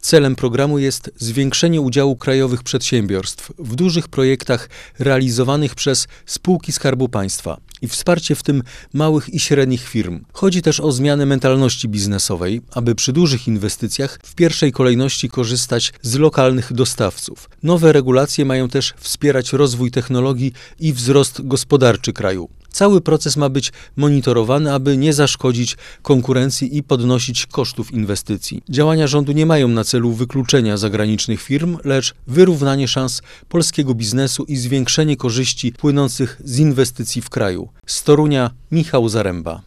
Celem programu jest zwiększenie udziału krajowych przedsiębiorstw w dużych projektach realizowanych przez spółki Skarbu Państwa i wsparcie w tym małych i średnich firm. Chodzi też o zmianę mentalności biznesowej, aby przy dużych inwestycjach w pierwszej kolejności korzystać z lokalnych dostawców. Nowe regulacje mają też wspierać rozwój technologii i wzrost gospodarczy kraju. Cały proces ma być monitorowany, aby nie zaszkodzić konkurencji i podnosić kosztów inwestycji. Działania rządu nie mają na celu wykluczenia zagranicznych firm, lecz wyrównanie szans polskiego biznesu i zwiększenie korzyści płynących z inwestycji w kraju. Z Torunia Michał Zaręba.